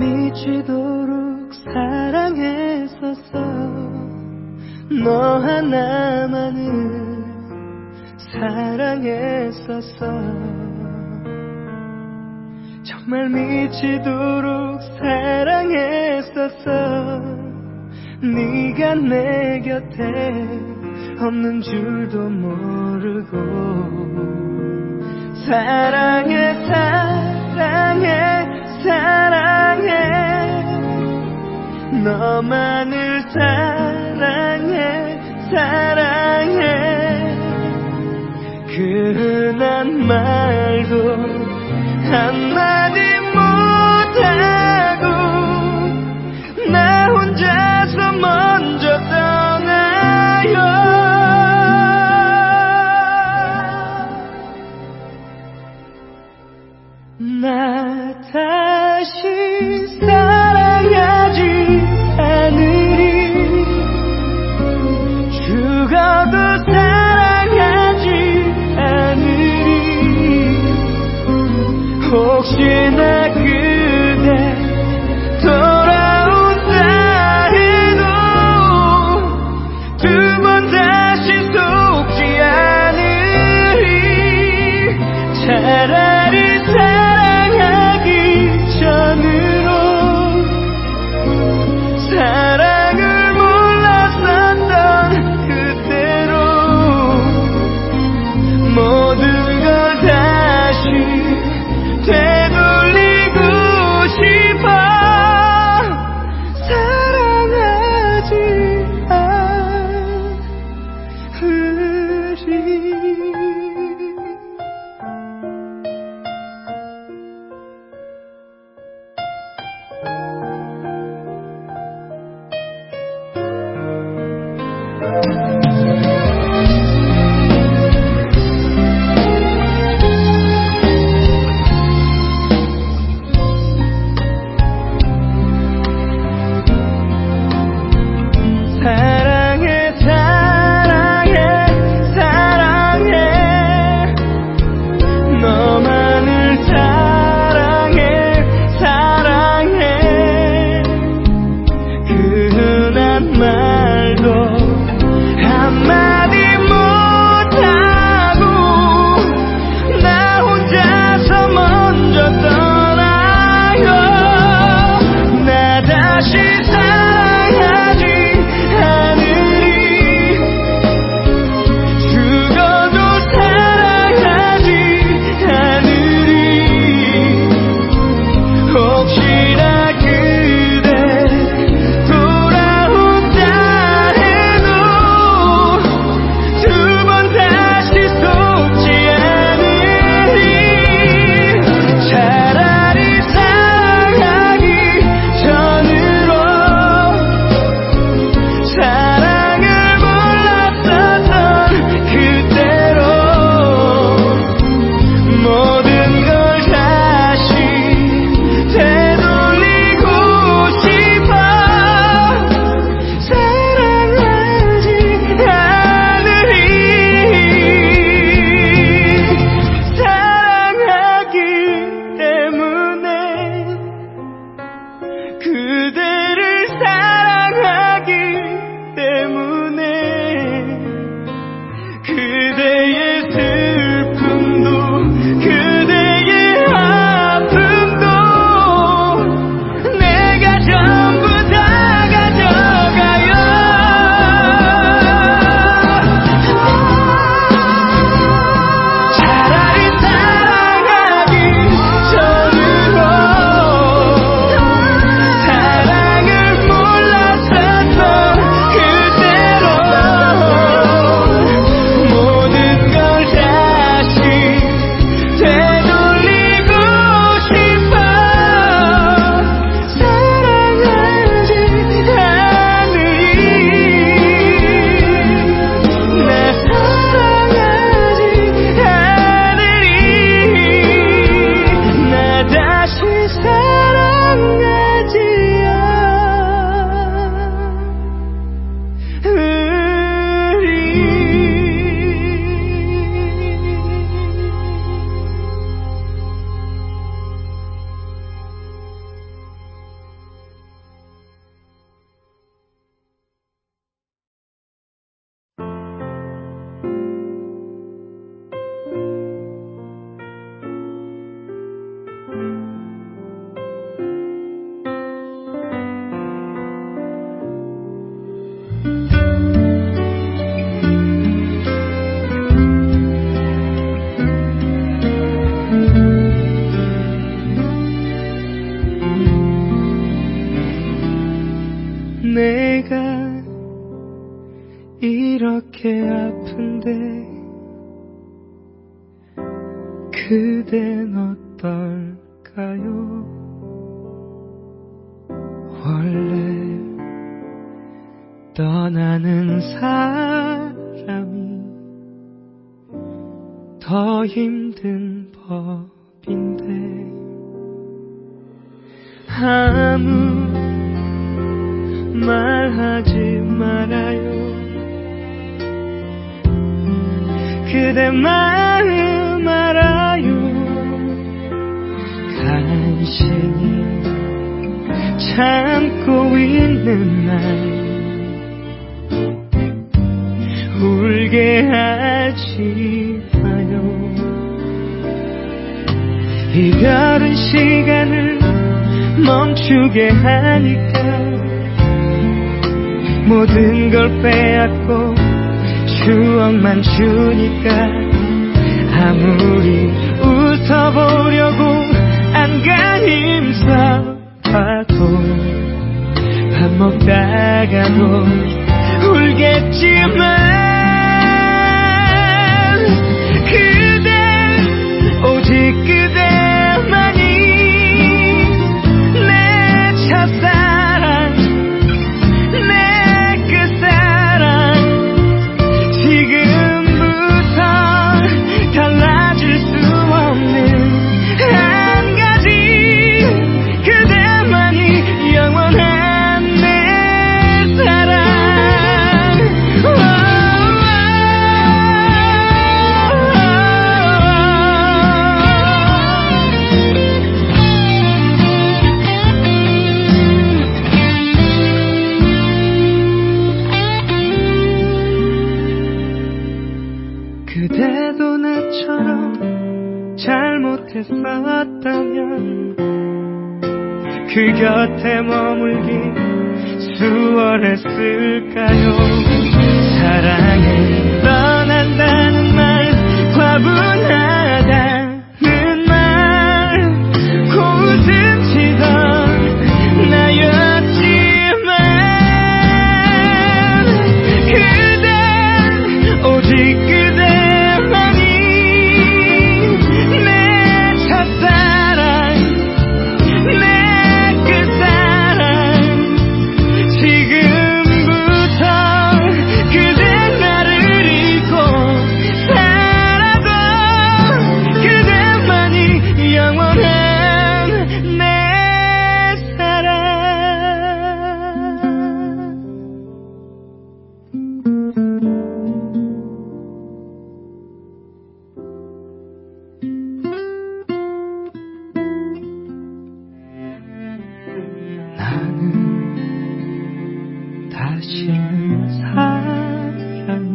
미치도록 사랑했었어. 너 하나만을 사랑했었어. 정말 미치도록 사랑했었어. 네가 내 곁에 없는 줄도 모르고. 사랑해 사랑해 사랑해 너만을 사랑해 사랑해. 그 흔한 말도 한마디 못하고 나 혼자서 먼저 떠나요. 나 다시 사랑하지 않으리. 죽어도 사랑하지 않으리. 혹시 내가 이렇게 아픈데 그댄 어떨까요? 원래 떠나는 사람이 더 힘든 법인데 아무 말하지 말아요. 그대 마음 알아요. 간신히 참고 있는 날 울게 하지 마요. 이별은 시간을 멈추게 하니까 모든 걸 빼앗고 추억만 주니까 아무리 웃어보려고 안간 힘써봐도 밥 먹다가도 울겠지만 그대 오직 그대만이 내 첫사랑 내 끝사랑 지금부터 달라질 수 없는 한 가지 그대만이 영원한 내 사랑. 그대도 나처럼 잘못했었다면 그 곁에 머물기 수월했을까요? 사랑해 떠난다는 말 과분하다는 말 고웃음 치던 나였지만 그댄 오직 그대만이 내 첫사랑 내 끝사랑 지금부터 그대 나를 잊고 살아도 그대만이 영원한 내 사랑. 나는 다시는 사랑을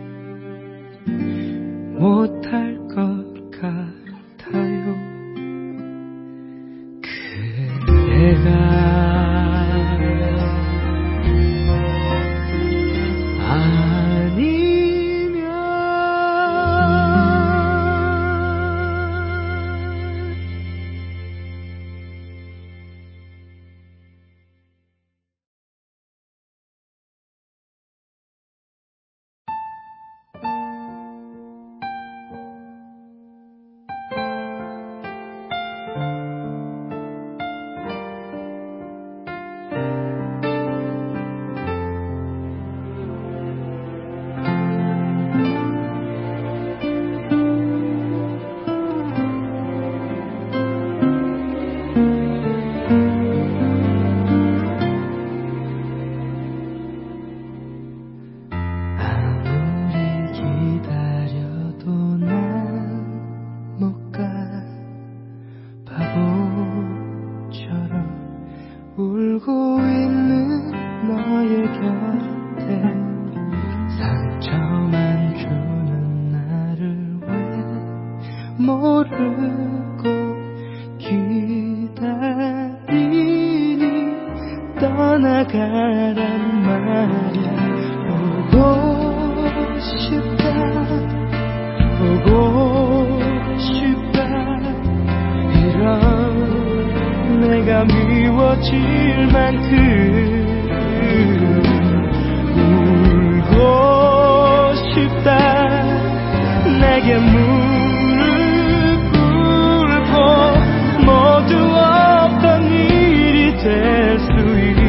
못할 것 같아요. 그대가 아니면 울고 있는 너의 곁에 상처만 주는 나를 왜 모르고 기다리니 떠나가란 말이야. 보고 싶다 보고 싶다 이런 내가 미워질 만큼 울고 싶다. 내게 무릎 꿇고 모두 없던 일이 될 수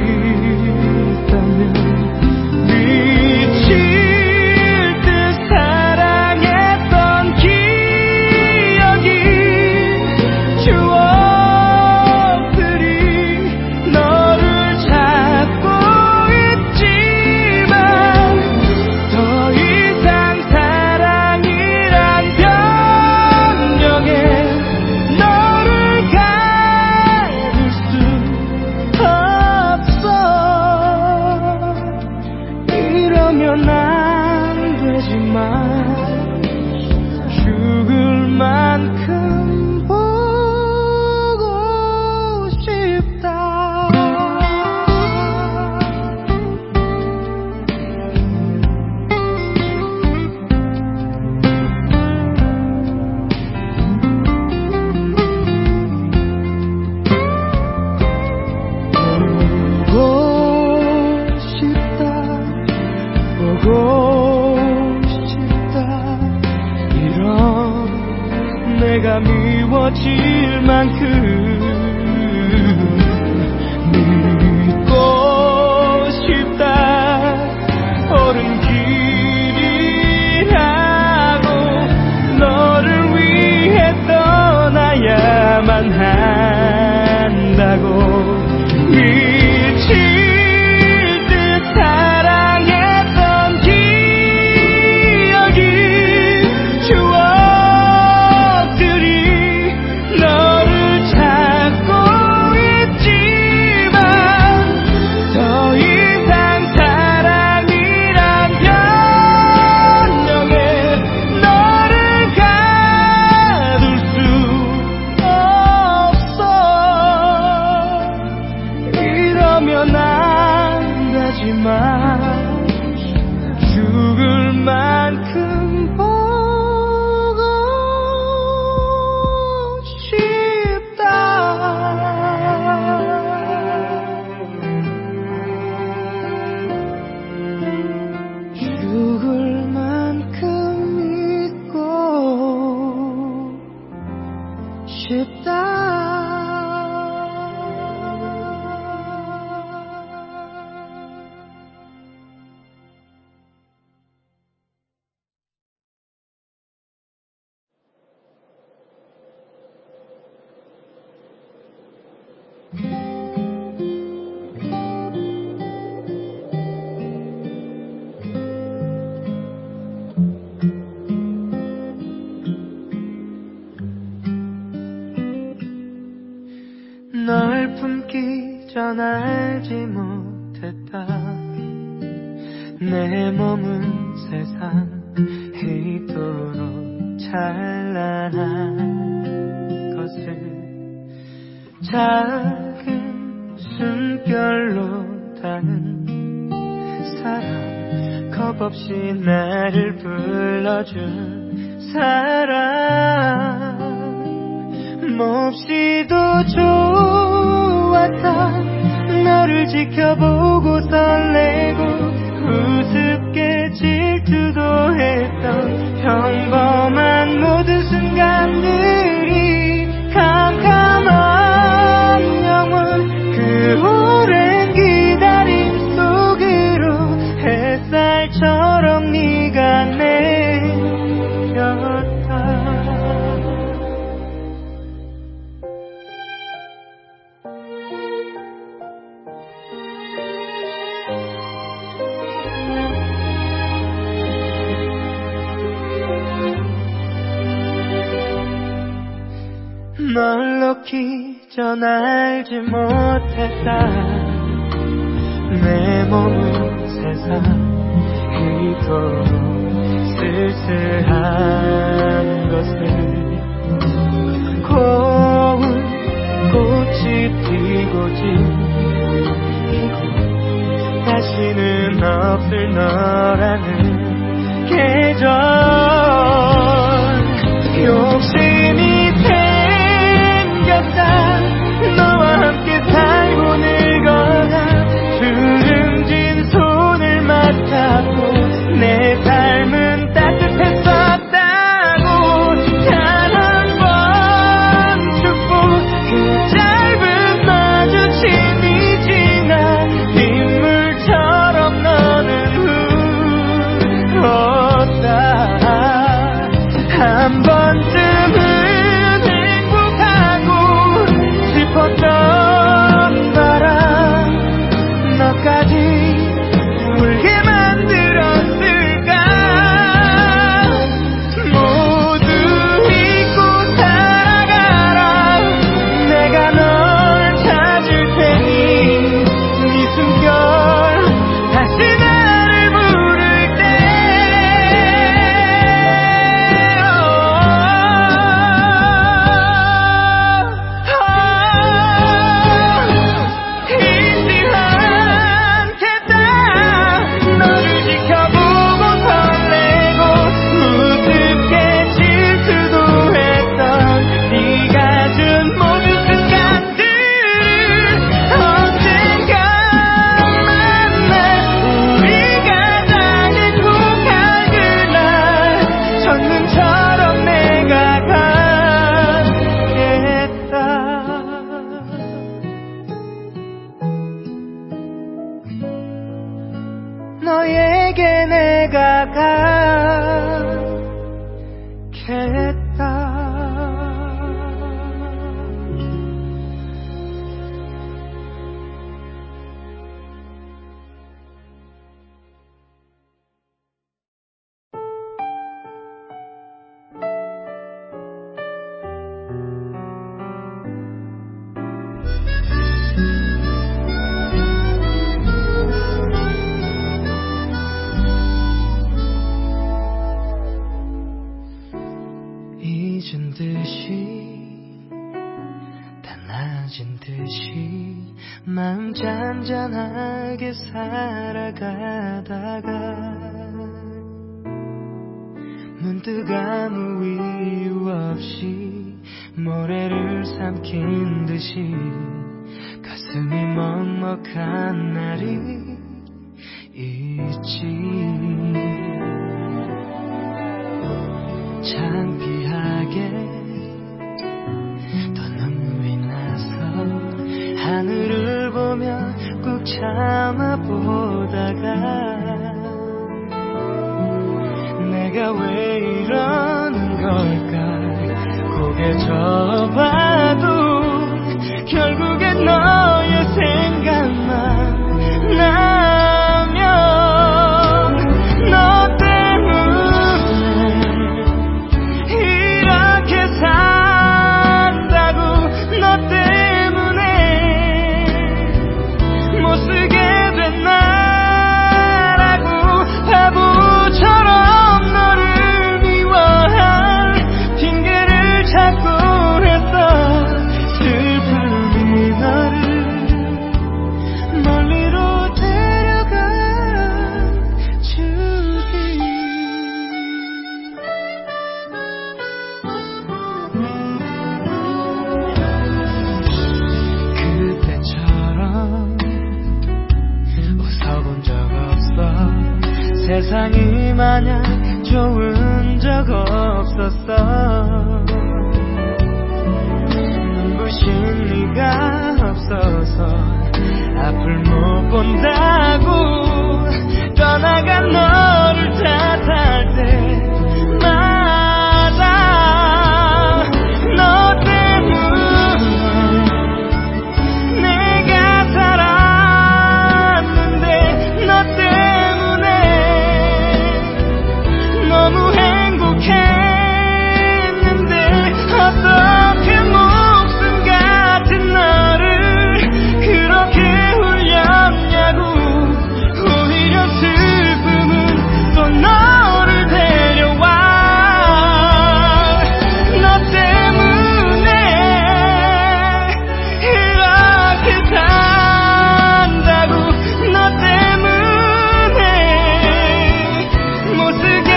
있다면 미칠 듯 사랑했던 기억이 추억들이 너를 찾고 있지만 더 이상 사랑이란 변명에 너를 가둘 수 없어. 이러면 안 되지만 죽을 만큼 보고 싶다. 보고 싶다. 보고 싶다. 이런 내가 미워질 만큼 믿고 싶다. 옳은 길이라고 너를 위해 떠나야만 한다고 미칠 듯 사랑했던 기억이 추억들이 너를 찾고 있지만 더 이상 사랑이란 변명에 너를 가둘 수 없어. 이러면 안 되지만 죽을 만큼 보고 싶다. 죽을 만큼 믿고 싶다. 널 품기 전 알지 못했다. 내 몸은 세상 이토록 찬란한 것을 작은 숨결로 닿은 사람, 겁없이 나를 불러준 사람, 몹시도 좋았다. 너를 지켜보고 설레고 우습게 질투도 했던 평범한 모든 순간들이 캄캄한 영원 그 오랜 기다림 속으로 햇살처럼 네가 내렸다. 널 놓기 전 알지 못했다. 내 몸은 세상 이토록 쓸쓸한 것을 고운 꽃이 피고 지고 다시는 없을 너라는 계절. 욕심이 생겼다. 너와 함께 살고 늙어가. 푸른 너에게 내가 가겠다. 잊은 듯이 다 나아진 듯이 마음 잔잔하게 살아가다가 문득 아무 이유 없이 모래를 삼킨 듯이 가슴이 먹먹한 날이 있지. 창피하게 또 눈물이 나서 하늘을 보며 꾹 참아보다가 내가 왜 이러는 걸까 고개 져봐도 결국엔 너의 생각만 나면 너 세상이 마냥 좋은 적 없었어. 눈부신 네가 없어서 앞을 못 본다고 떠나간 너를 탓할 때마다 너 때문에 내가 살았는데 너 때문에 너무 행복했는데 어떻게 목숨 같은 너를 그렇게 울렸냐고. 오히려 슬픔은 또 너를 데려와. 너 때문에 이렇게 산다고. 너 때문에 못 쓰게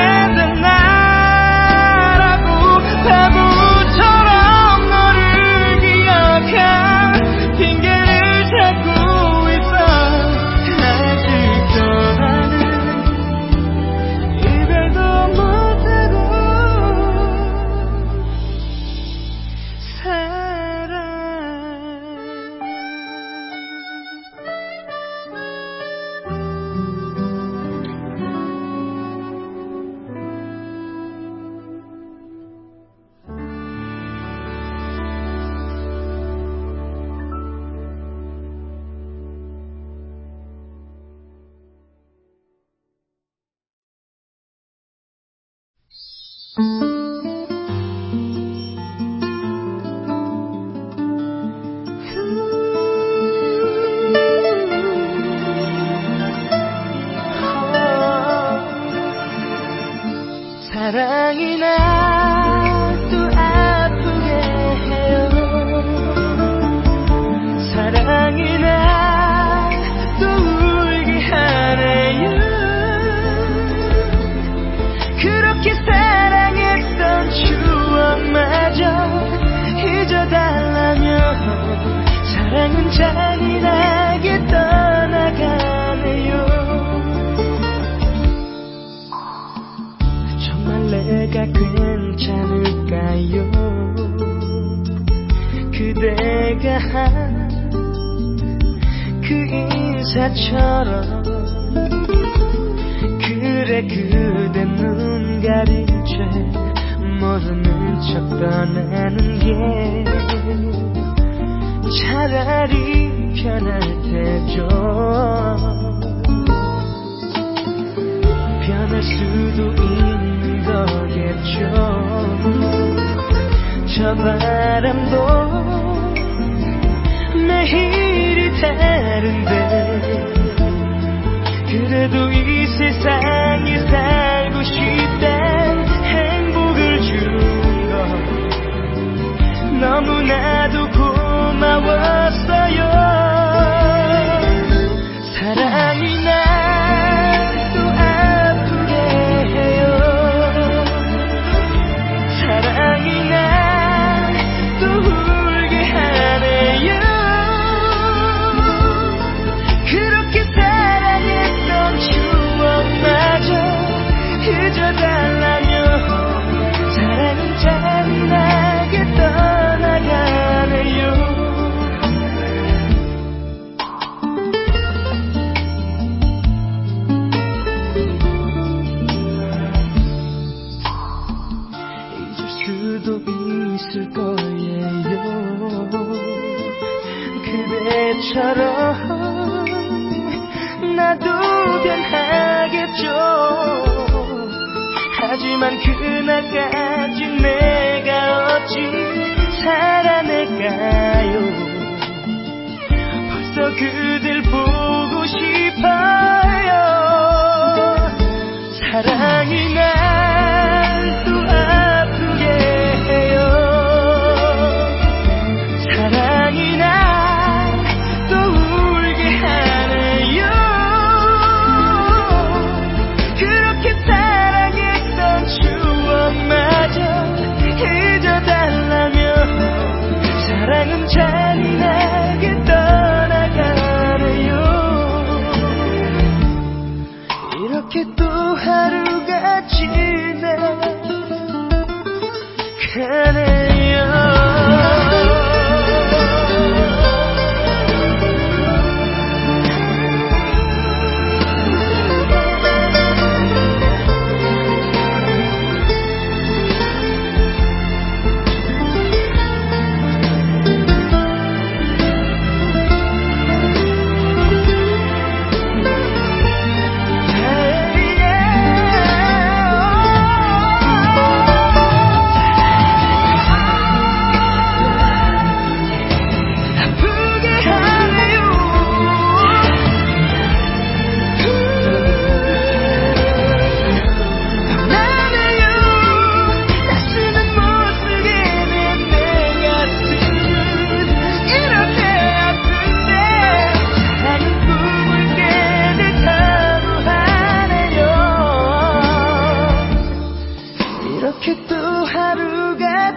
사랑이 나도 아프게 해요. 사랑이 나도 울게 하네요. 그렇게 사랑했던 추억마저 잊어달라며 사랑은 잔인하게 떠나가네요. 내가 괜찮을까요? 그대가 한 그 인사처럼 이제 그대 눈 가린 채 모르는 척 떠나는 게 차라리 편할 테죠. 변할 수도 있는 거겠죠. 저 바람도 매일이 다른데 그래도 이 세상에 살고 싶단 행복을 준 건 너무나도 고마웠어요. 사랑이 날 또 아프게 해요. 사랑이 날 또 울게 하네요. 그렇게 사랑했던 추억마저 잊어달라며 사랑은 잔인하게 떠나가네요. 잊을 수도 있을 거예요. 그대처럼 나도 변하겠죠. 하지만 그날까지 내가 어찌 살아낼까요. 벌써 그댈 보고 싶어요. 사랑이 날 또 아프게 해요. 사랑이 날 또 울게 하네요. 그렇게 사랑했던 추억마저 잊어달라며 사랑은 잔인하게 떠나가네요. 이렇게 또 하루가 지나가네요. 이렇게 또 하루가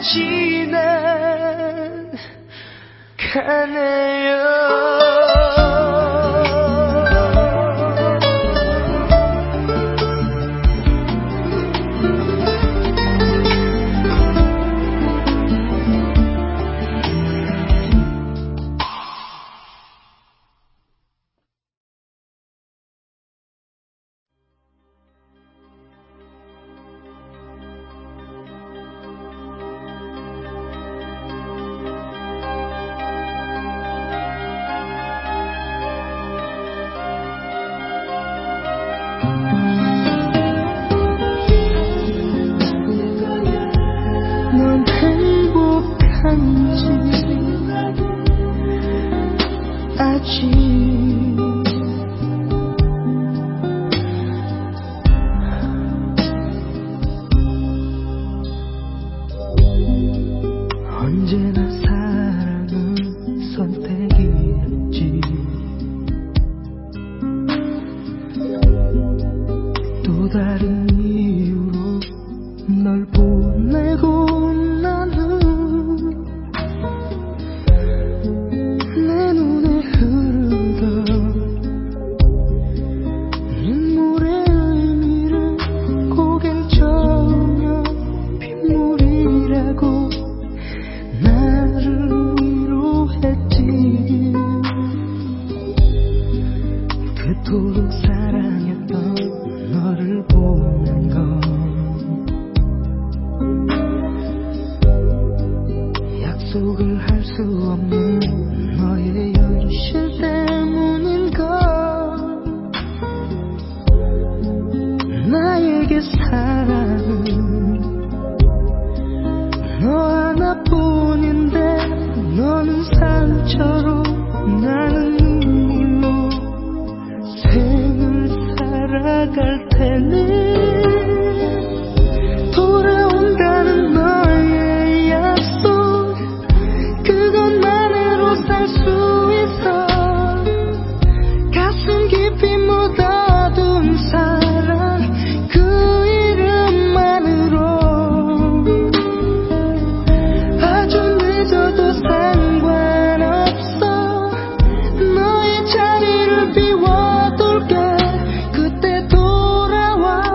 넌 행복한지 아직 언제나 사랑은 선택이었지. 또 다른 이유로 널 보내고 나는 내 눈에 흐르던 눈물의 의미를 고개를 저으며 빗물이라고 나를 위로했지. 그토록 사랑했던 너를 보고 나에게 사랑은 너 하나뿐인데 너는 상처로 나는 눈물로 생을 살아갈 테니 돌아온다는 너의 약속 그것만으로 살 수 있어 가슴 깊이 묻어둔 사랑 그 이름만으로 아주 늦어도 상관없어 너의 자리를 비워둘게 그때 돌아와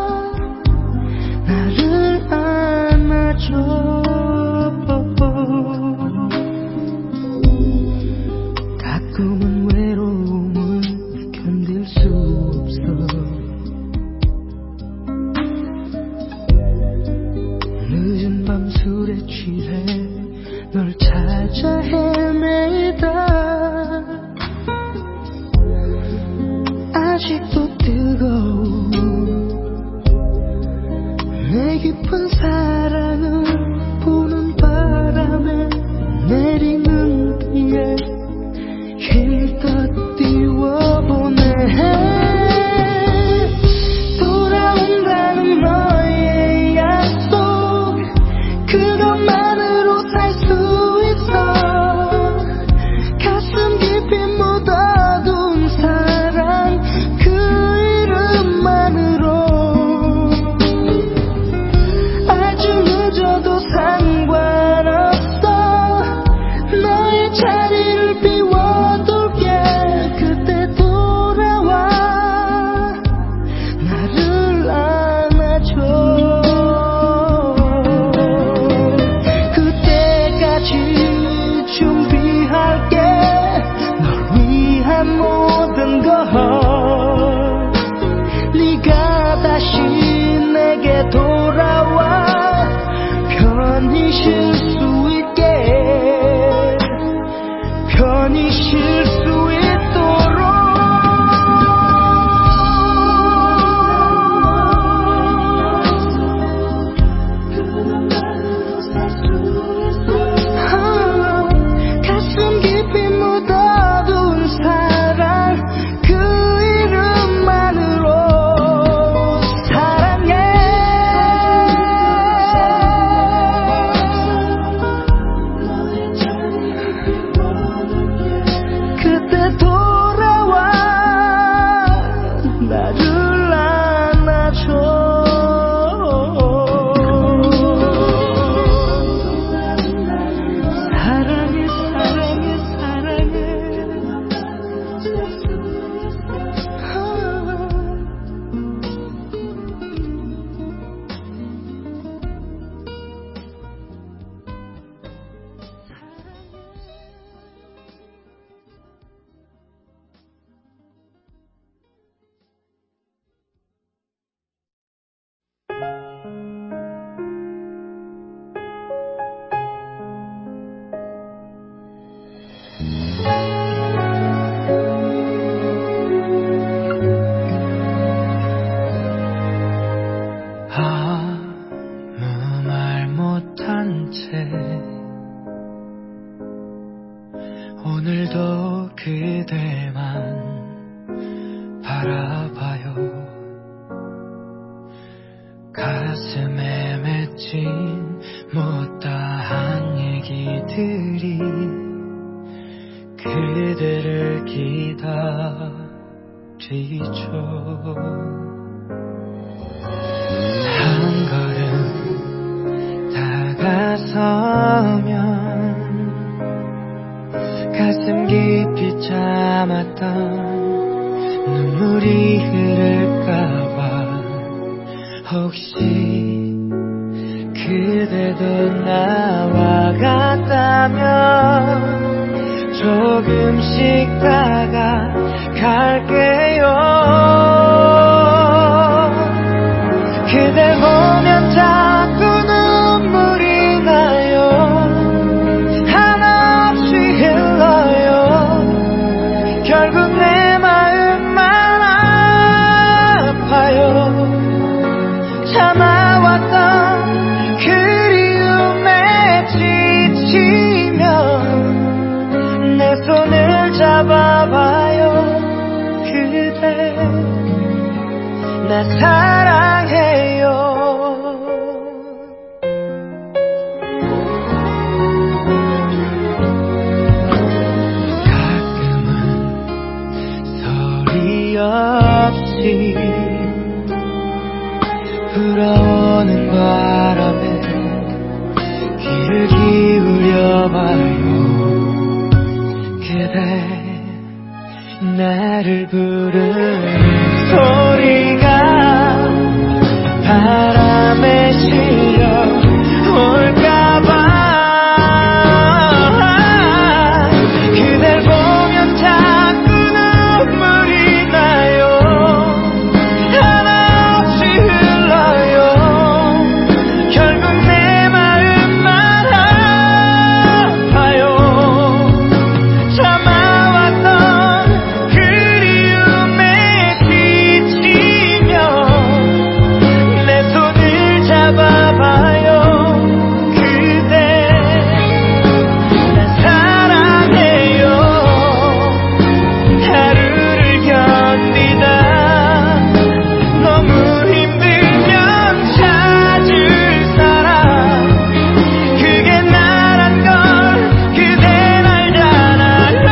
나를 안아줘 가끔은 외로움을 견딜 수 없어 늦은 밤 술에 취해 널 찾아 헤매다 아직도 뜨거운 내 깊은 사랑을 부는 바람에 내리는 비에 힘껏 띄워보내 돌아온다는 너의 약속 그것만으로 살 수 있어 가슴 깊이 묻어둔 사랑 그 이름만으로 아주 늦어도 상관없어 너의 자리를 비워둘게 그때 돌아와 나를 안아줘 그때까지 준비할게 널 위한 모든 걸 네가 다시 내게 돌아와 편히 쉴 수 있게 편히 쉴 수 있도록 가슴 깊이 묻어둔 사랑 그 이름만으로 사랑해 그때 돌아와 나를 안아줘 사랑해 사랑해 사랑해 아무 말 못한 채 오늘도 그대만 바라봐요 가슴에 맺힌 못다한 얘기들이 그대를 기다리죠 한 걸음 다가서면 가슴 깊이 참았던 눈물이 흐를까봐 혹시 그대도 나와 같다면 조금씩 다가갈게요 그댈 보면 자꾸 눈물이 나요 한없이 흘러요 결국 내 마음만 아파요 사랑해요. 가끔은 소리 없이 불어오는 바람에 귀를 기울여봐요. 그대 나를 부르는 소리가 바람에 실려 올까봐. 그댈 보면 자꾸 눈물이 나요. 하나없이 흘러요. 결국 내 마음만 아파요. 참아왔던 그리움에 지치며 내 손을 잡아봐요. 그대 난 사랑해요. 하루를 견디다 너무 힘들면 찾을 사람. 그게 나란 걸 그댄 알잖아요.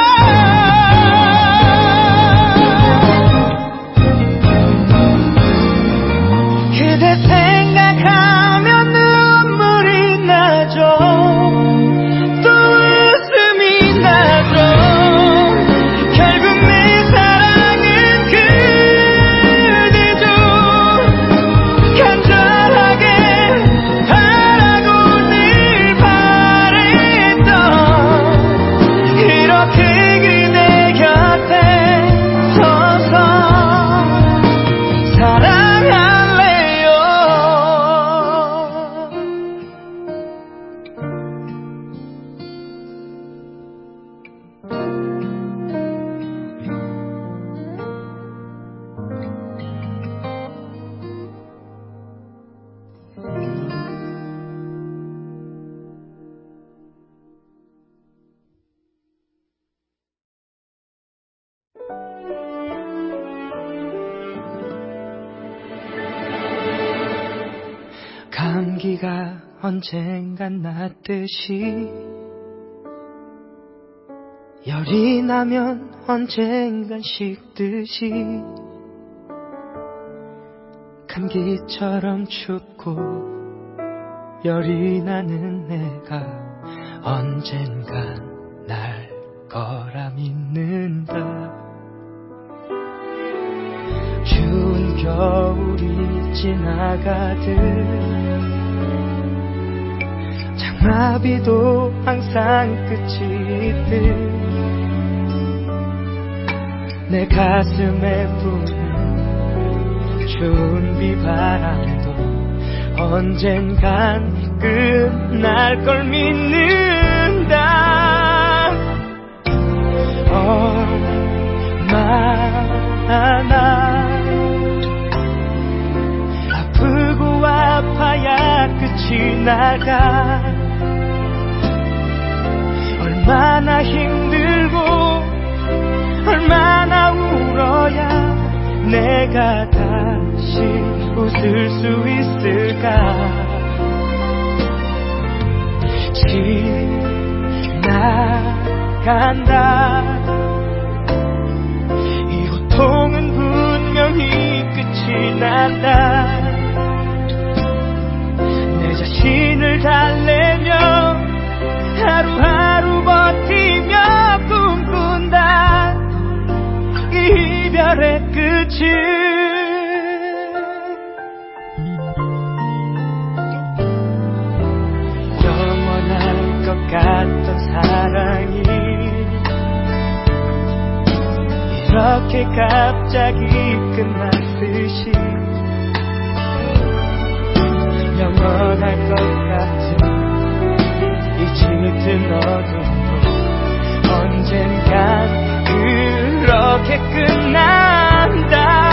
그대 생각하면 눈물이 나죠. 또 웃음이 나죠. 결국 내 사랑은 그대죠. 간절하게 바라고 늘 바랬던 이렇게 그대 곁에 서서 사랑할래요. 감기가 언젠간 낫듯이 열이 나면 언젠간 식듯이 감기처럼 춥고 열이 나는 내가 언젠간 날 거라 믿는다. 추운 겨울이 지나가듯 장마비도 항상 끝이 있듯 내 가슴에 부는 추운 비바람도 언젠간 끝날 걸 믿는다. 얼마나 아프고 아파야 끝이 나가. 얼마나 힘들고 얼마나 울어야 내가 다시 웃을 수 있을까. 지나간다. 이 고통은 분명히 끝이 난다. 내 자신을 달래며 하루하루 버티며 꿈꾼다. 이별의 끝을. 영원할 것 같던 사랑이 이렇게 갑자기 끝났듯이 영원할 것 같은 이 짙은 어둠도 언젠간 그렇게 끝난다.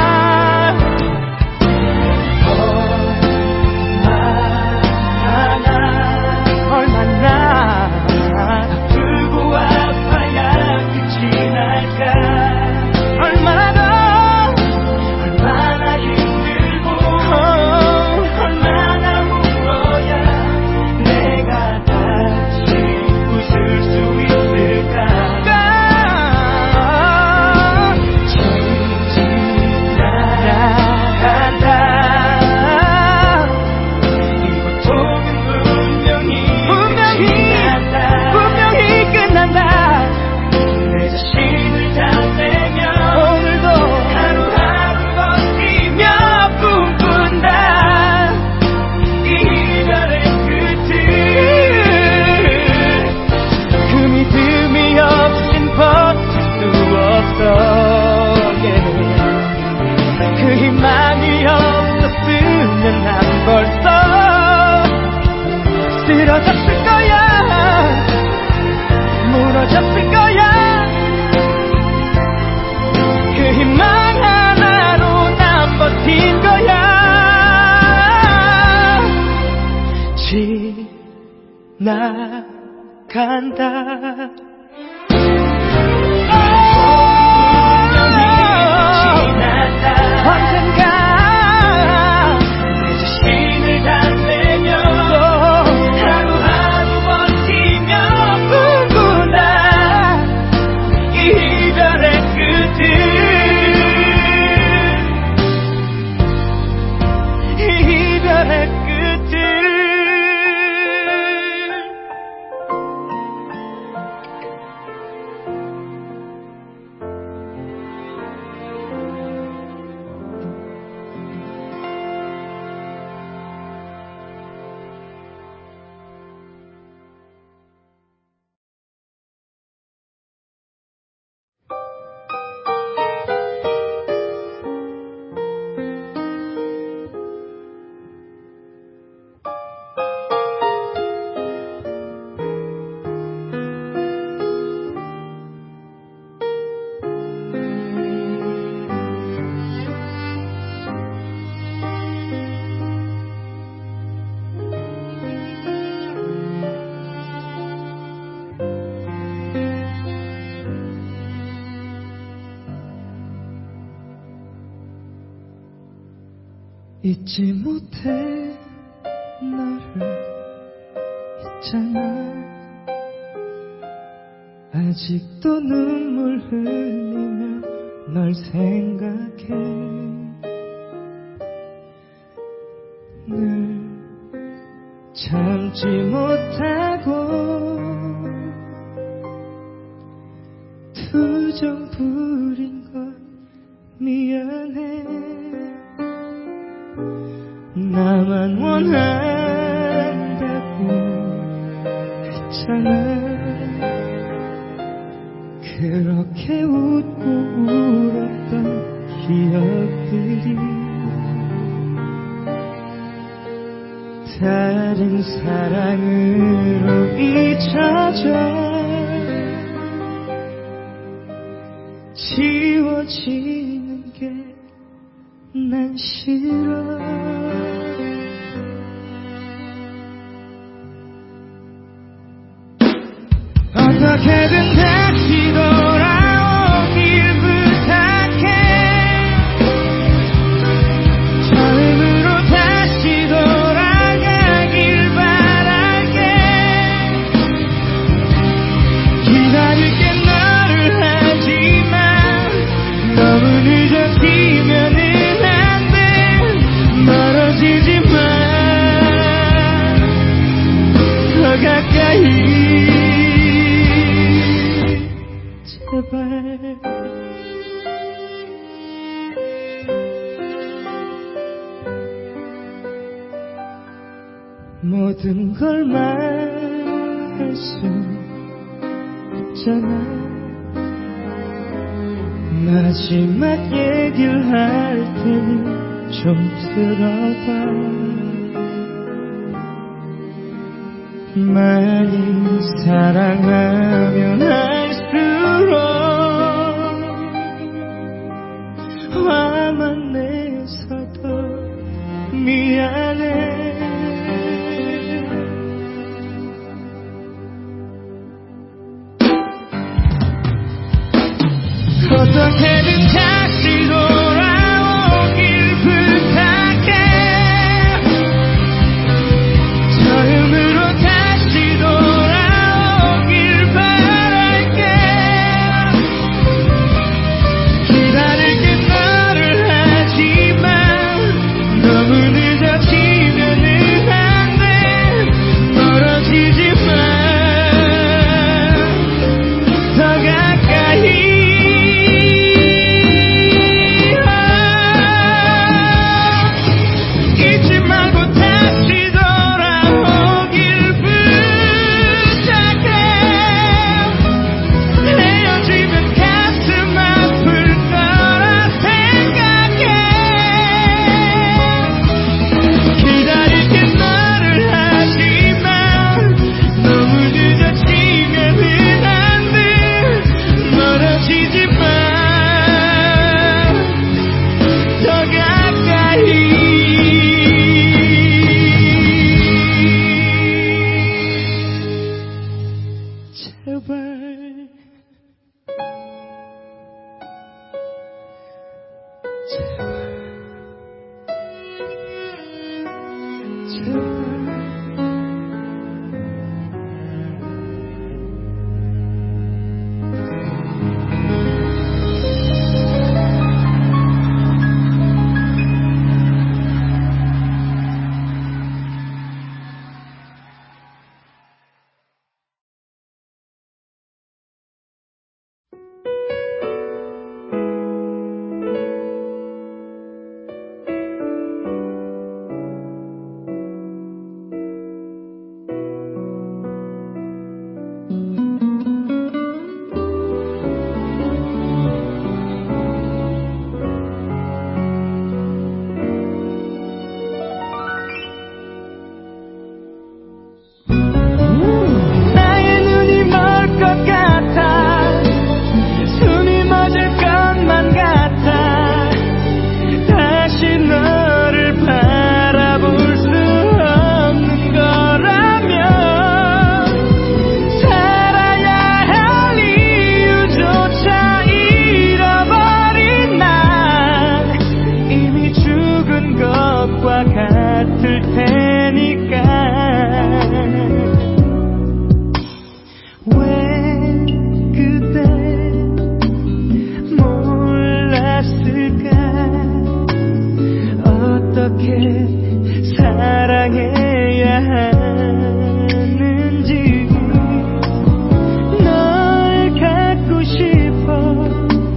얼마나 아프고 아파야 끝이 날까. 얼마나 힘들고 나간다. 언젠가 내 자신을 달래며 하루하루 버티며 꿈꾸다 이별의 끝을 이별의 끝을 잊지 못해 너를 있잖아. 아직도 눈물 흘리며 널 생각해. 늘 참지 못하고 투정 부린 건 미안해. 나만 원한다고 했잖아. 그렇게 웃고 울었던 기억들이 다른 사랑으로 잊혀져 지워지는 게 난 싫어. 어떻게든 다시 돌아오길 부탁해. 처음으로 다시 돌아가길 바랄게. 기다릴게 너를 하지만 너무 늦어지면은 안 돼. 멀어지지 마. 더 가까이 제발. 모든 걸 말할 수 없잖아. 마지막 얘기를 할 테니 좀 들어봐. 많이 사랑하면 할수록 화만 내서도 미안해. 어떻게든 다시 돌아오길 부탁해. 처음으로 다시 돌아오길 바랄게. 기다릴게 너를 하지 어떻게 사랑해야 하는지 널 갖고 싶어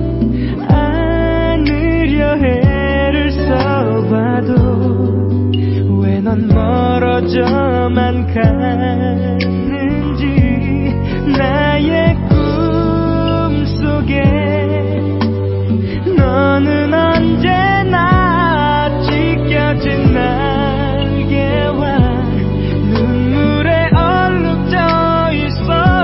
안으려 애를 써봐도 왜 넌 멀어져만 가는지 나의 꿈속에 너는 언제나 찢겨진 날개와 눈물에 얼룩져 있어.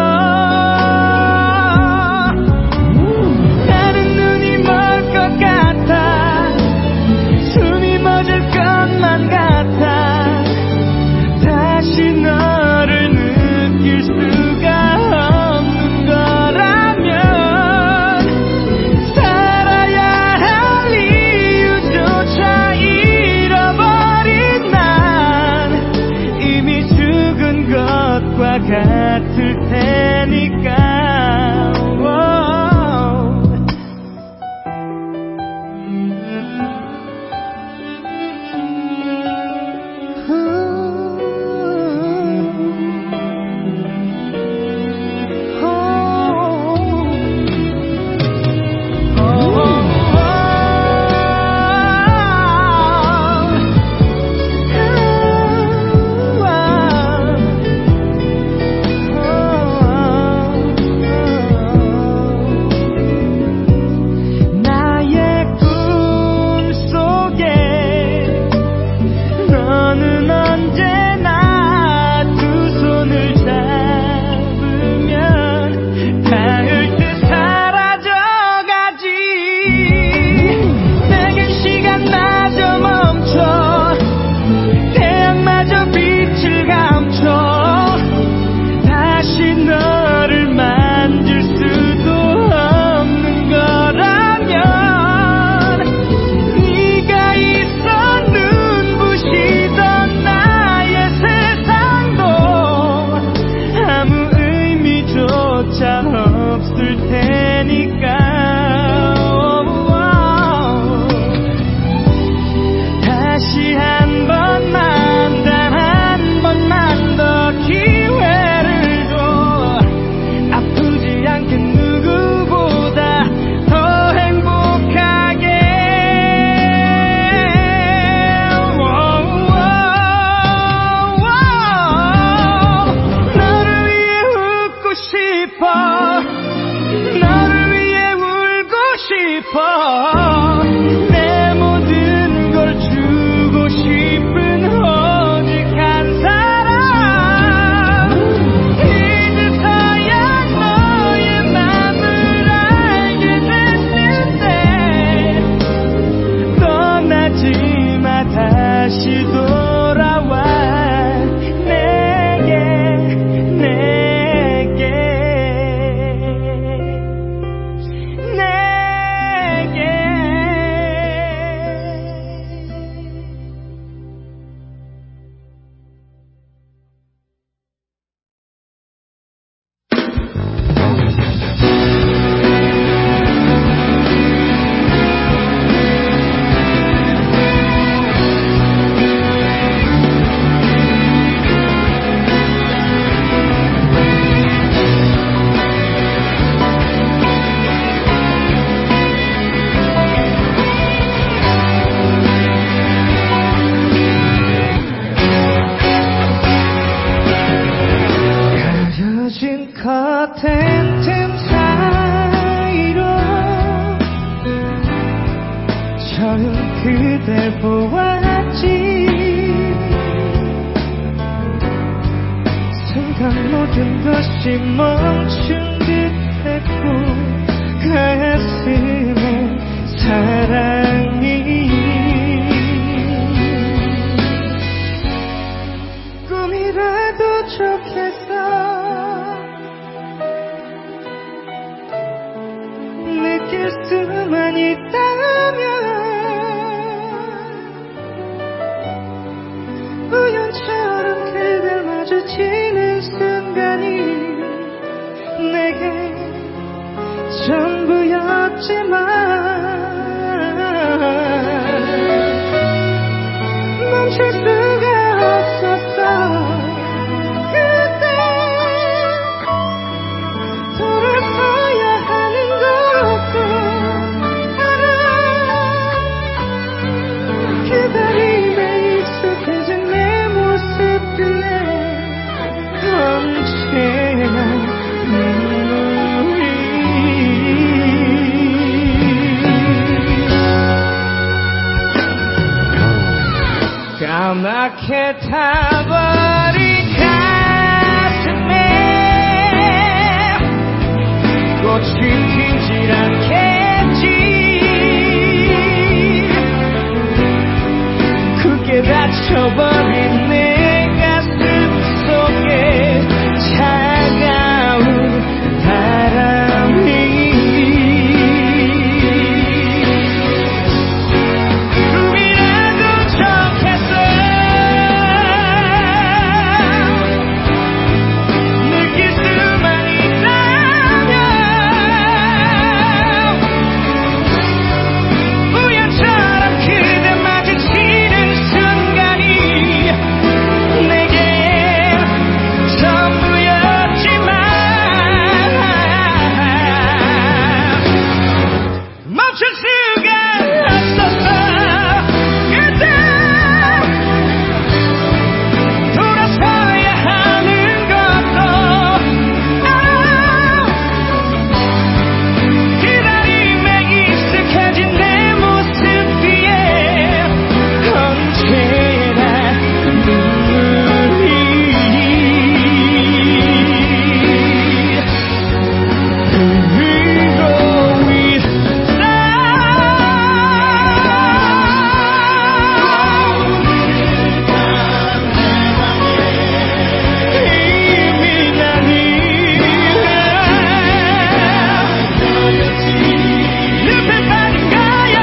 나는 눈이 멀 것 같아 숨이 멎을 것만 같아 다시 너를 느낄 수가 없는 거라면 살아야 할 이유조차 잃어버린 난 이미 죽은 것과 같을 테니까. 나의 꿈속에 너는 언제나 두 손을 잡으면 닿을 듯 사라져가지. 내겐 시간마저 멈춰 태양마저 빛을 감춰 다시 너를 만질 수도 없는 거라면 네가 있어 눈부시던 나의 세상도 아무 의미조차 없을 테니까. 다시 한 번만 단 한 번만 더 기회를 줘. 아프지 않게 누구보다 더 행복하게. 너를 위해 웃고 싶어 너를 위해 울고 싶어 내 모든 걸 주고 싶은 오직 한 사람. 이제서야 너의 맘을 알게 됐는데 떠나지 마 다시 돌아와 내게 가려진 커튼 틈 사이로 처음 그댈 보았지. 순간 모든 것이 멈춘 듯했고 가슴에 사랑이 꿈이라도 좋겠어. 느낄 수만 있다면 우연처럼 그댈 마주치는 순간이 내게 전부였지만 까맣게 타버린 가슴에 꽃이 피질 않겠지. 크게 다쳐버린 내 가슴 속에 차가운 바람이 꿈이라도 좋겠어. 느낄 수만 있다면 우연처럼 그대 마주치는 순간이 내게 전부였지만 멈출 수가 없었어. 그때 돌아서야 하는 것도 알아. 기다림에 익숙해진 내 모습 뒤에 언제나 눈물이 흘리고 있어. 이미 나는 늪에 빠진 거야.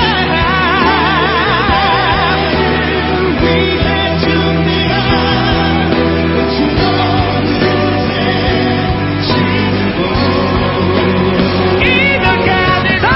위해 준비한 이것까지도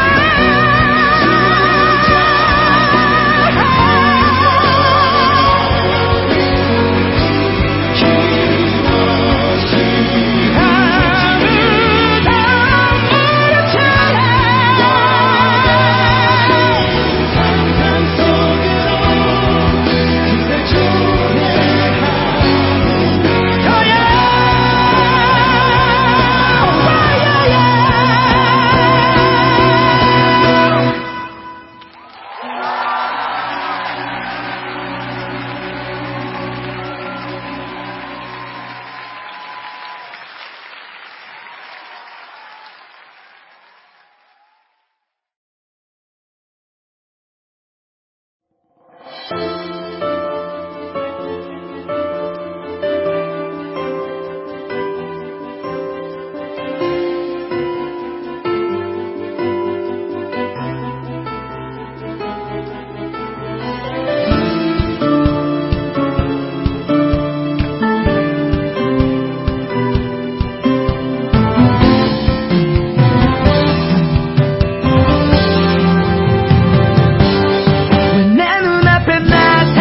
내 눈앞에 나타나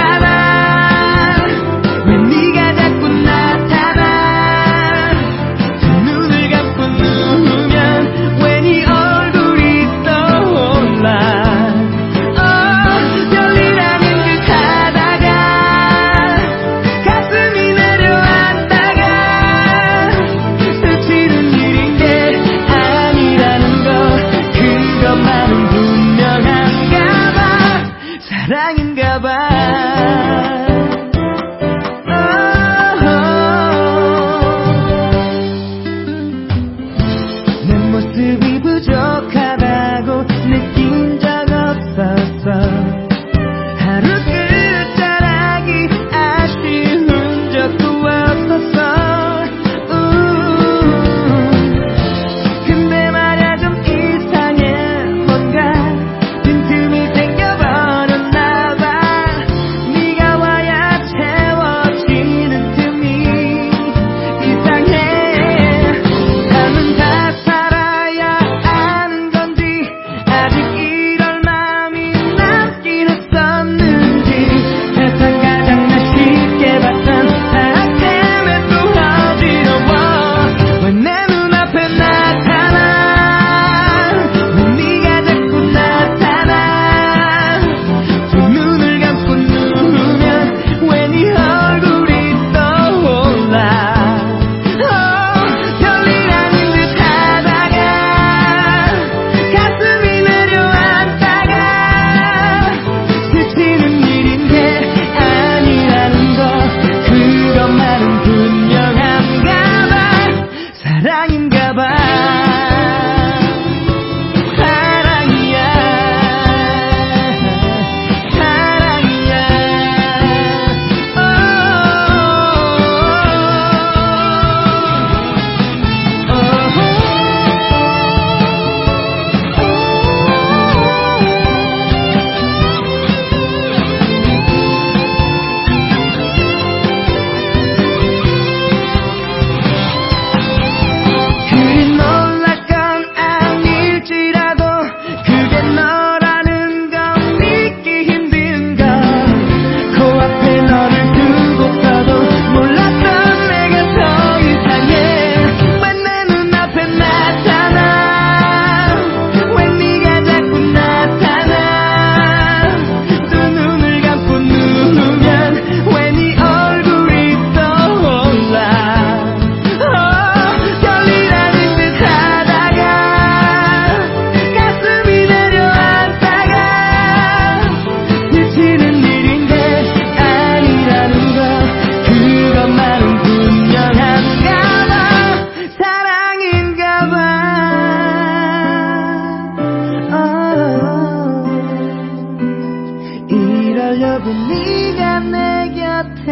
하려고 네가 내 곁에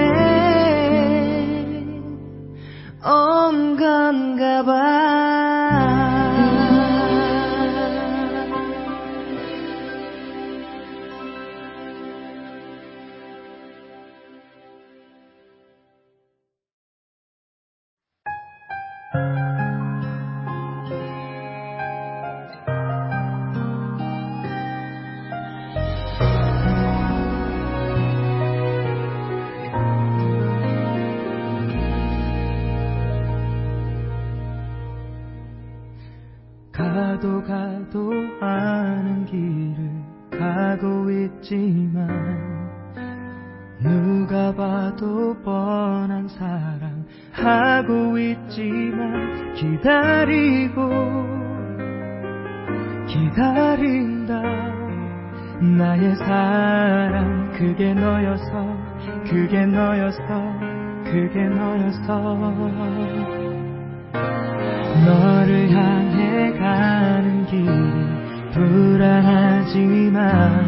온 건가 봐. 가도 아는 길을 가고 있지만 누가 봐도 뻔한 사랑 하고 있지만 기다린다 나의 사랑 그게 너여서 너를 향해 가는 길이 불안하지만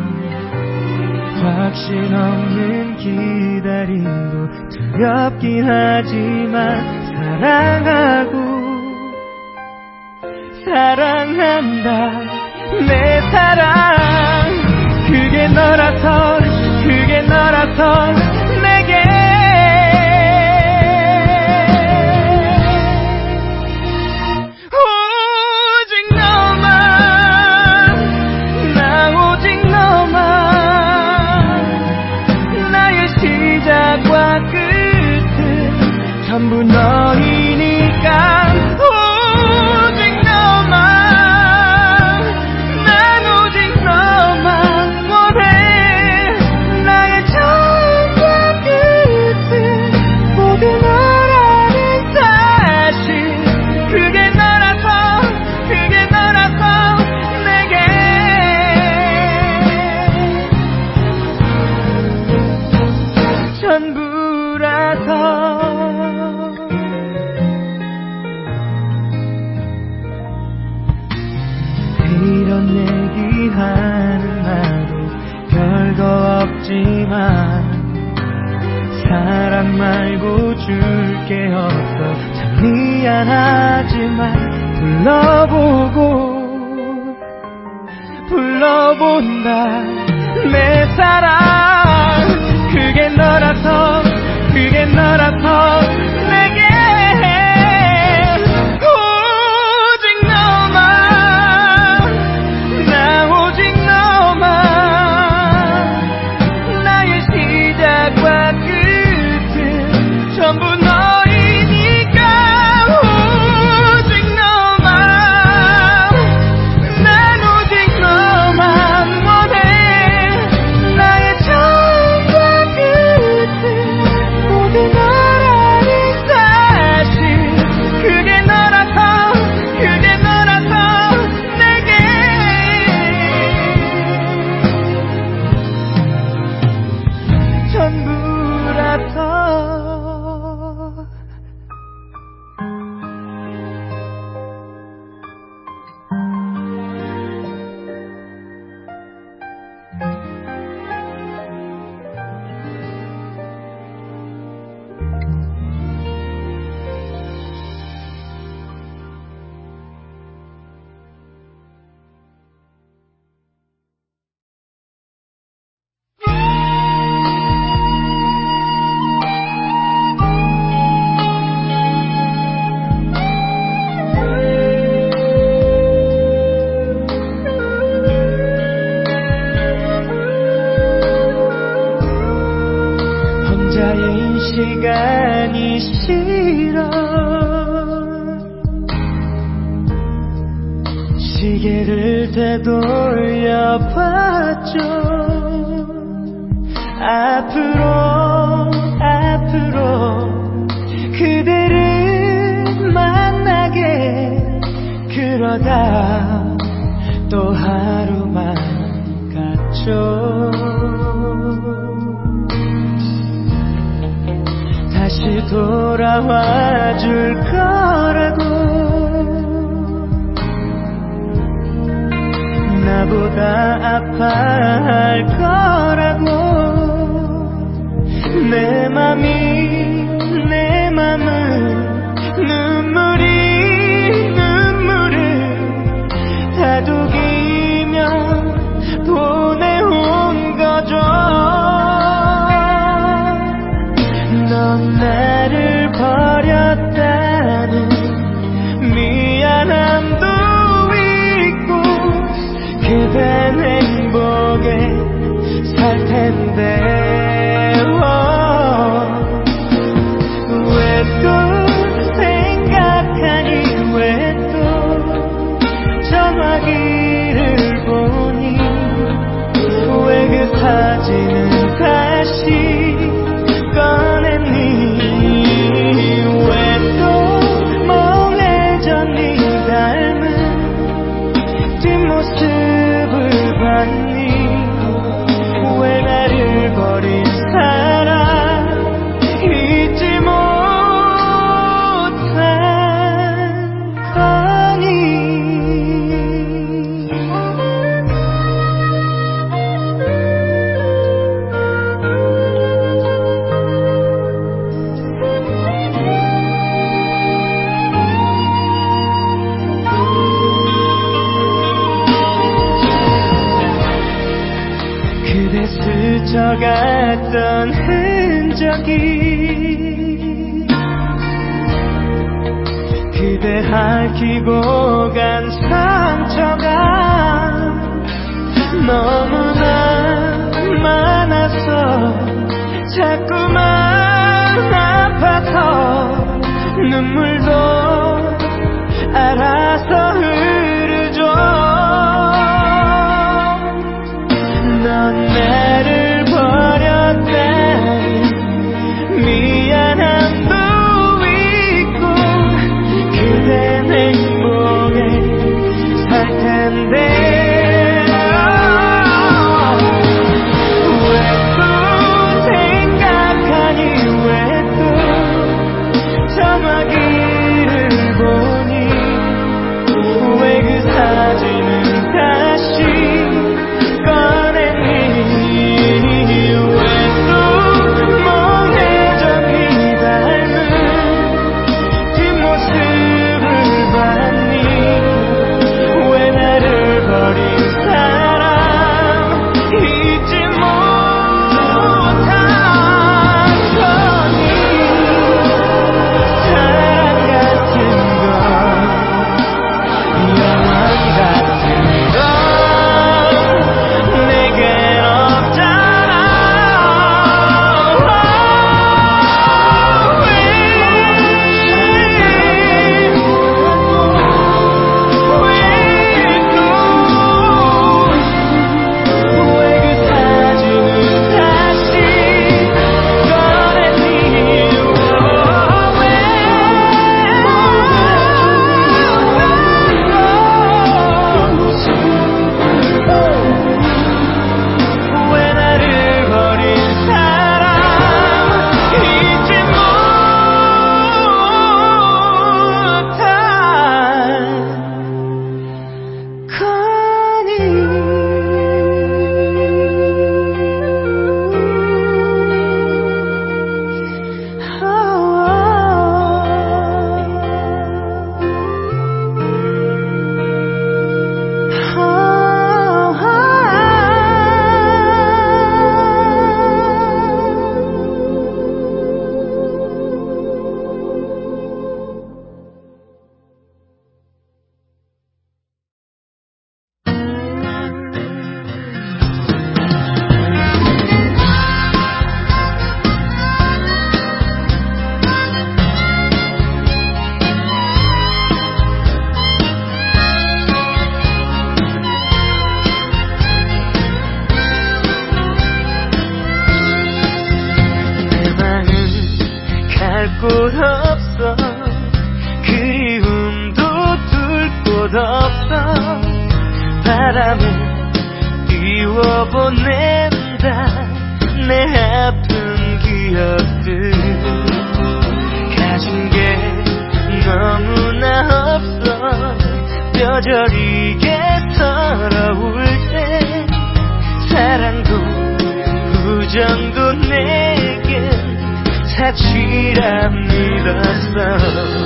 확신 없는 기다림도 두렵긴 하지만 사랑한다 내 사랑 그게 너라서 내게 전부 너이니까 오직 너만 난 오직 너만 원해 나의 처음과 끝은 모두 너라는 사실 그게 너라서 내게 전부라서 이런 얘기하는 나도 별거 없지만 사랑 말고 줄 게 없어 참 미안하지만 불러본다 내 사랑 그게 너라서 내게 시간이 싫어 시계를 되돌려봤죠 앞으로 그대를 만나게 그러다 또 하루만 갔죠 다시 돌아와 줄 거라고 나보다 아파할 거라고 스쳐갔던 흔적이 그대 핥히고 간 상처가 너무나 많아서 자꾸만 아파서 눈물도 알아서 흐르죠. 넌 나를 버렸다니 미안함도 있고 그댄 행복에 살 텐데 곳 없어 그리움도 둘 곳 없어 바람에 띄워보낸다 내 아픈 기억들 가진 게 너무나 없어 뼈저리게 서러울 때 사랑도 우정도 내겐 사치라 믿었어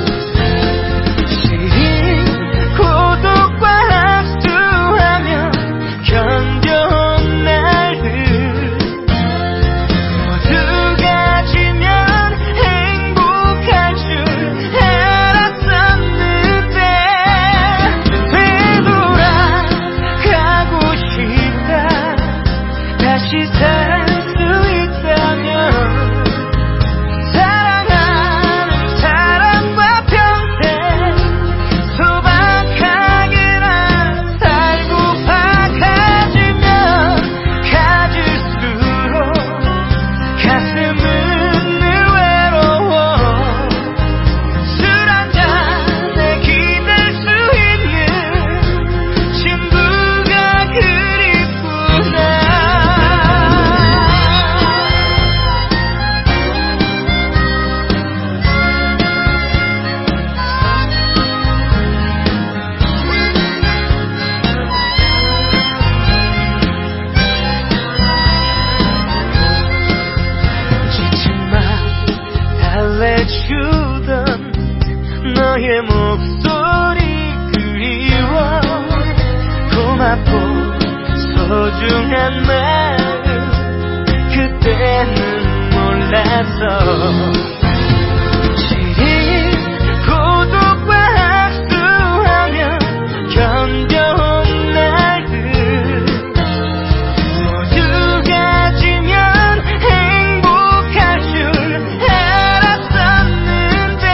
시린 고독과 학수하며 견뎌온 날들 모두가 지면 행복할 줄 알았었는데 되돌아가고 싶다 다시 살 수 있다면 사랑하는 사람과 너의 목소리 그리워 고맙고 소중한 마음 그때는 몰랐어 시리 고독과 악수하며 견뎌온 날들 모두가 지면 행복할 줄 알았었는데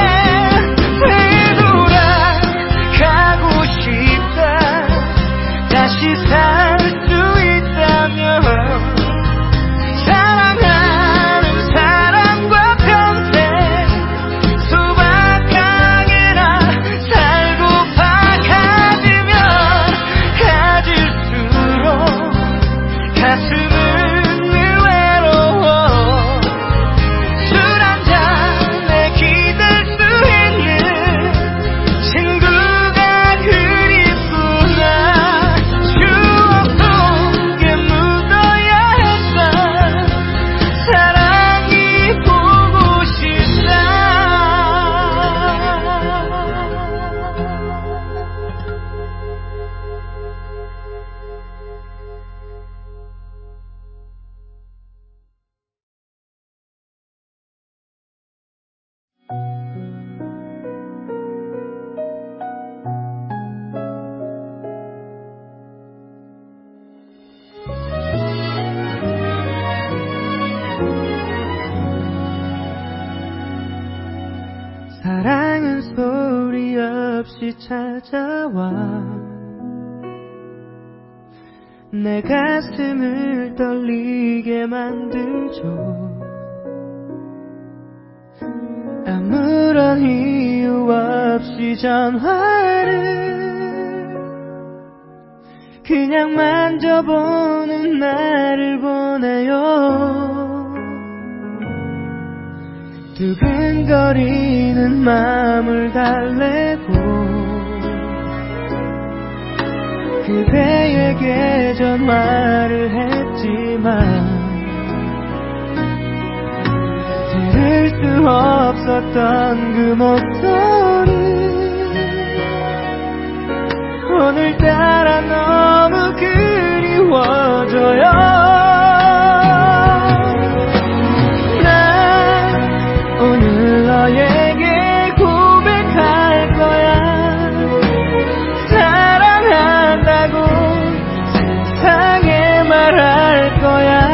되돌아가고 싶다 다시 살 수 있다면 사랑하는 사람과 평생 소박하게나 살고파 가지면 가질수록 가슴은 늘 외로워 술 한 잔에 기댈 수 있는 친구가 그립구나 추억 속에 묻어야 했던 사랑이 보고 싶다 사랑은 소리 없이 찾아와 내 가슴을 떨리게 만들죠 아무런 이유 없이 전화를 그냥 만져보는 나를 보내요 두근거리는 마음을 달래고 그대에게 전화를 했지만 들을 수 없었던 그 목소리 오늘따라 너무 그리워져요 오늘 너에게 고백할 거야 사랑한다고 세상에 말할 거야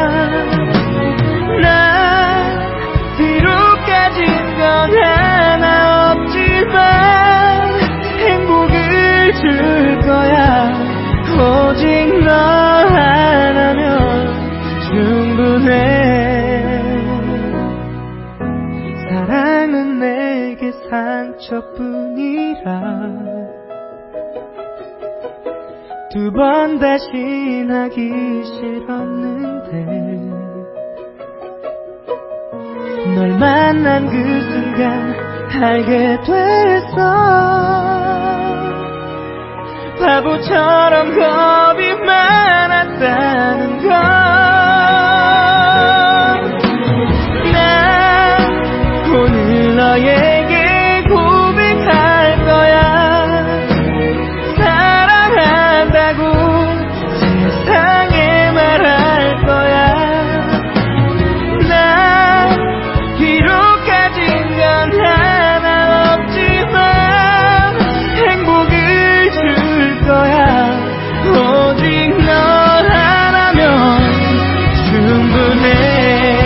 난 비록 가진 건 하나 없지만 행복을 줄 거야 오직 너 하나면 충분해 사랑은 내게 상처뿐이라 두 번 다신 하기 싫었는데 널 만난 그 순간 알게 됐어 바보처럼 겁이 많았다는 걸 오늘 너에게 고백할 거야 사랑한다고 세상에 말할 거야 난 비록 가진 건 하나 없지만 행복을 줄 거야 오직 너 하나면 충분해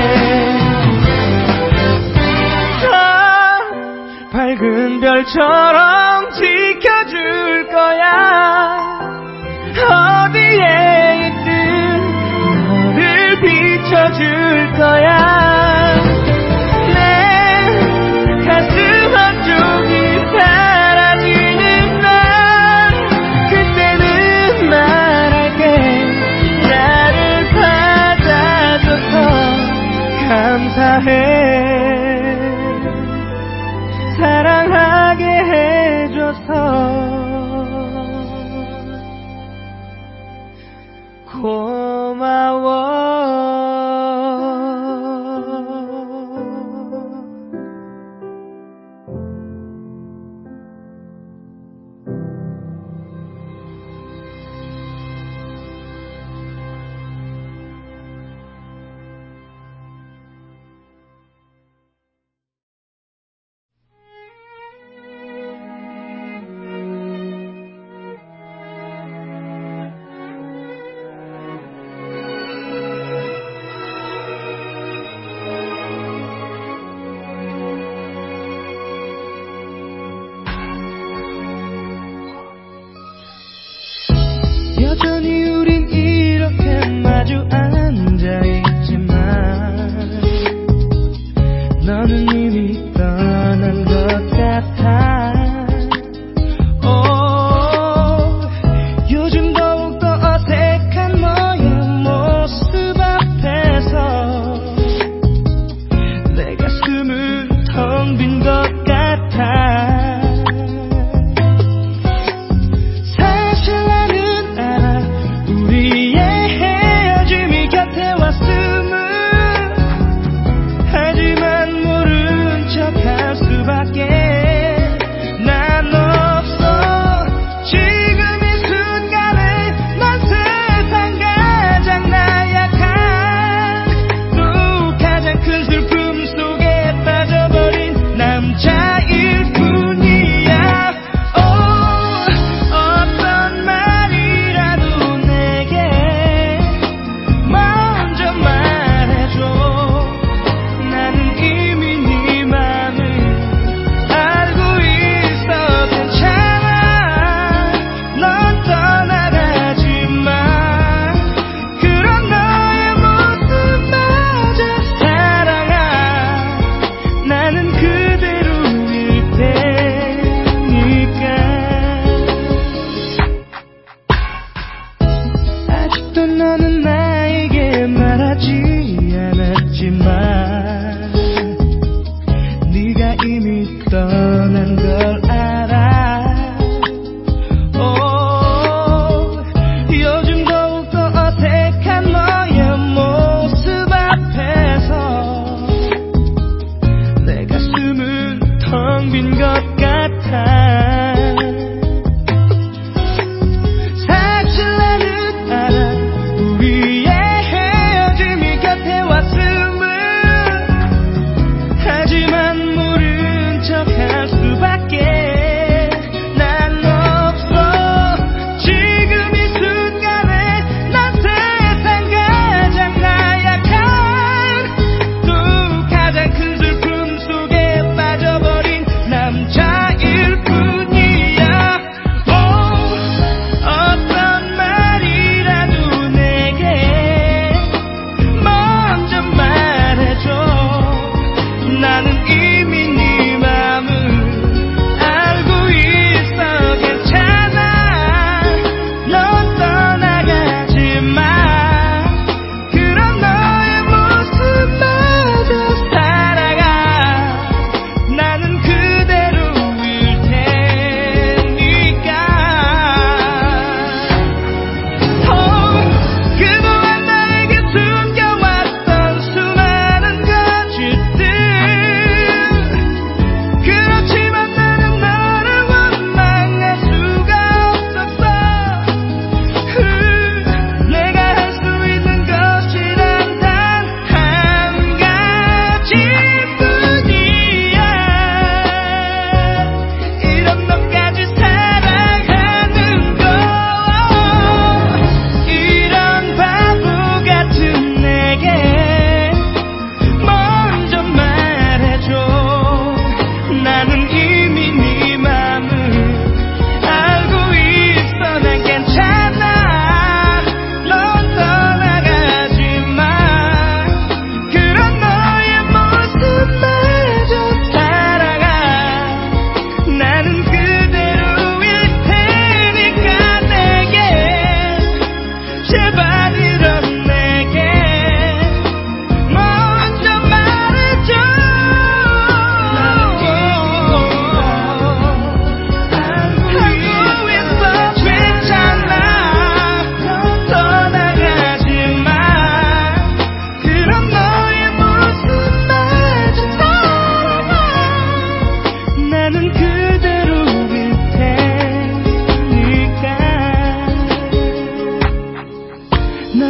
밝은 별처럼 지켜줄 거야 어디에 있든 너를 비춰줄 거야 내 가슴 한쪽이 사라지는 날 그때는 말할게 나를 받아줘서 감사해 사랑하게 해줘서 고마워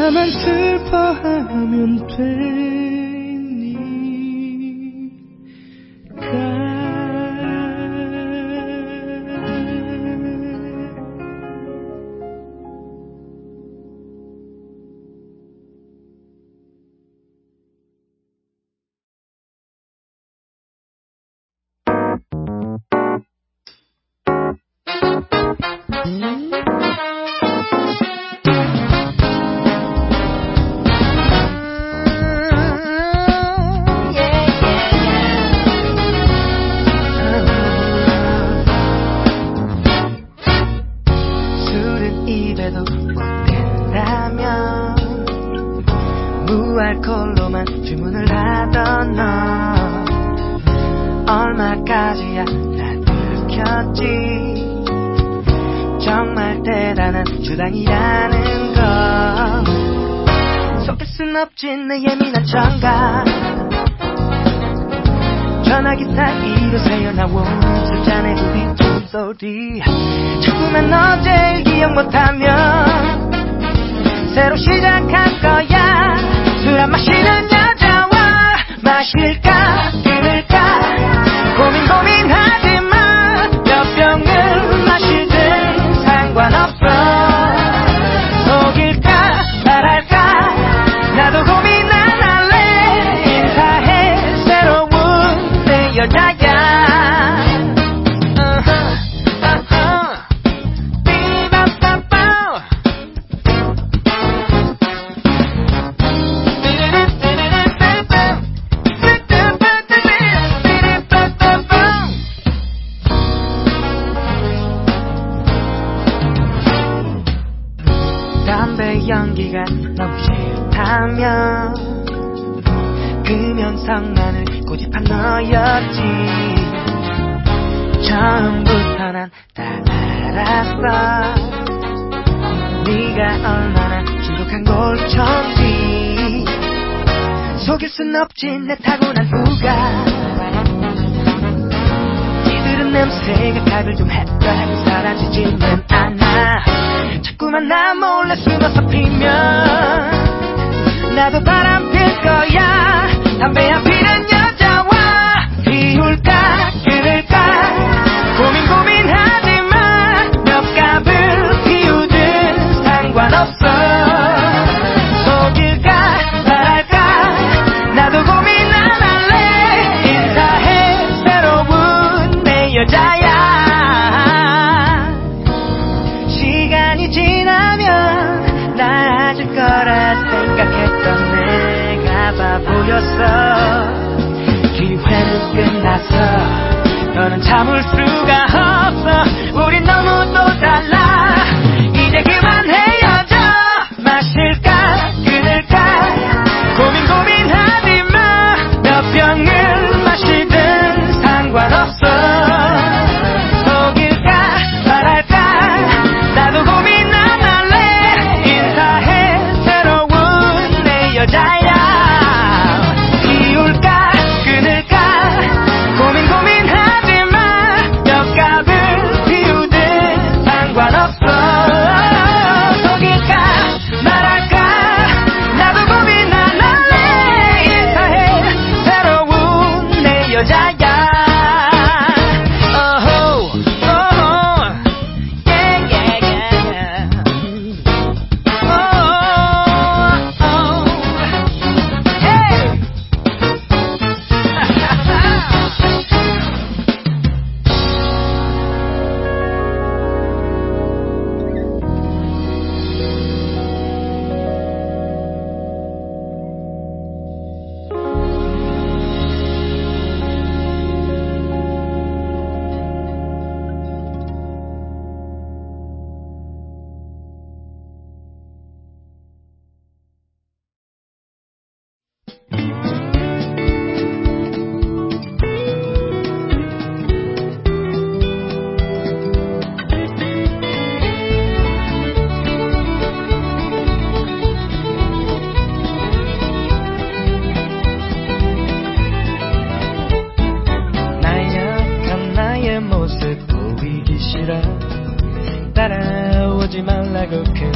나만 슬퍼하면 되니까. 무알콜로만 주문을 하던 너 얼마까지야 날 들켰지. 정말 대단한 주당이라는 거 속일 순 없지 내 예민한 청각. 전화기 사이로 새어나오는 술잔의 부딪힌 소리 자꾸만 너 제일 기억 못하면 새로 시작할 거야. 술 안 마시는 여자와 마실까 끊을까 고민하지마. 몇 병을 마시든 상관없어. 속일까 말할까 나도 고민 안 할래. 인사해 새로운 내 여자야. 연기가 너무 싫다면 금연성만을 고집한 너였지. 처음부터 난 다 알았어. 네가 얼마나 중독한 골청지. 속일 순 없지 내 타고난 후가. 이들은 냄새가 각을 좀 했다 사라지지는 않아. 자꾸만 나 몰래 숨어서 피면 나도 바람 필 거야. 담배 안 피는 여자와 피울까 끊을까 고민하지마. 몇 갑을 피우든 상관없어. 속일까 말할까 나도 고민 안 할래. 인사해 새로운 내 여자야. 시간이 지나면 나아질 거라 생각했던 내가 바보였어. 기회는 끝났어. 너는 참을 수가 없어. 우린 너무 또 달라. 이제 그만 헤어져. 마실까 끊을까 고민하지마. 몇 병을 마시든 상관없어. 속일까 말할까 나도 고민 안 할래. 인사해 새로운 내 여자야. 피울까 끊을까 고민하지마. 몇 갑을 피우든 상관없어. 속일까 말할까 나도 고민 안 할래. 인사해 새로운 내 여자야. 따라오지 말라고